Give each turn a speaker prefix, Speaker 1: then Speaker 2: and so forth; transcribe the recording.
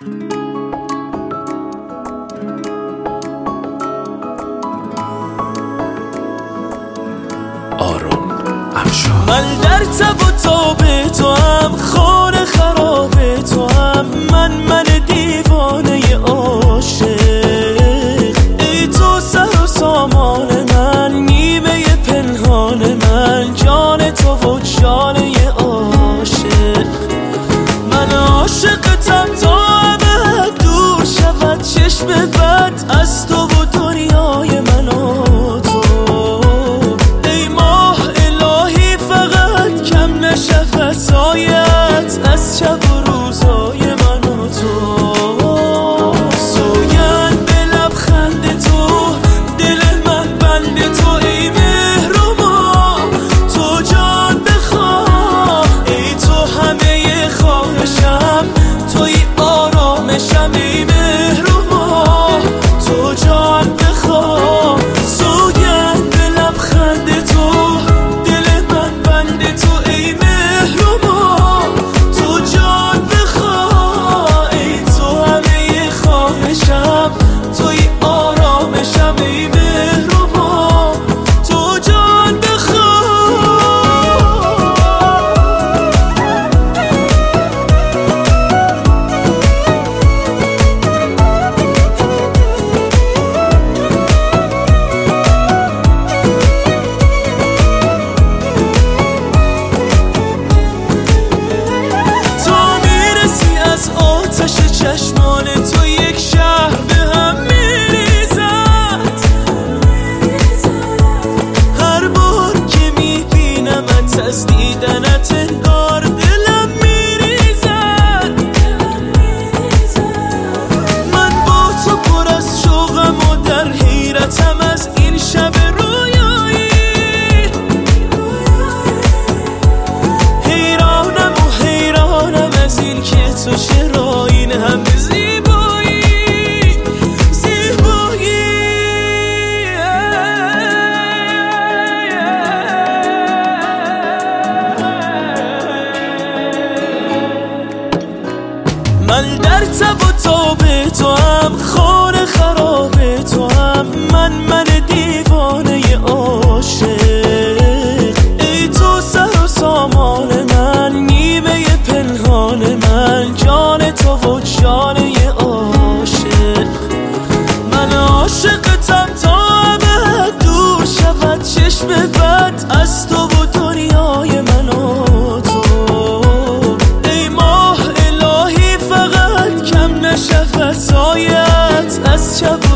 Speaker 1: آرون افشار.
Speaker 2: من در تب و تاب تو هم، خانه خراب تو هم، من دیوانه عاشق. ای تو سر و سامان من، نیمه پنهان من، جان تو و جانه عاشق. من عاشقتم تا ابد دور شود چشم بد از تو و دنیای من و تو. ای ماه الهی فقط کم نشه فضایت از شب و روزای من و تو. سوگند به لبخند تو، دل من بند تو، ای مهربان تو جان بخواه. ای تو همه خواهشم، توی آرامشم، ای مهربان تو جان بخواه. سوگند به لبخند تو، دل من بند تو، ای مهربان تو جان بخواه. ای تو همه خواهشم، توی آرامشم، ای مهربان تو جان بخواه. تا میرسی از آتش چشمان تو، یک شهر به هم میریزد. هر بار که میبینمت از دیدنت انگار دلم میریزد. من با تو پر از شوقم و در حیرتم از این شب رویایی. حیرانم از این که تو چرا این همه زیبایی. من در تب و تاب تو هم، خانه خراب تو هم، من دیوانه عاشق. ای تو سر و سامان من، نیمه پنهان من، جان تو و جانه عاشق. من عاشقتم تا ابد دور شود چشم بد از تو و دنیای من و تو. ای ماه الهی فقط کم نشه فضایت از شب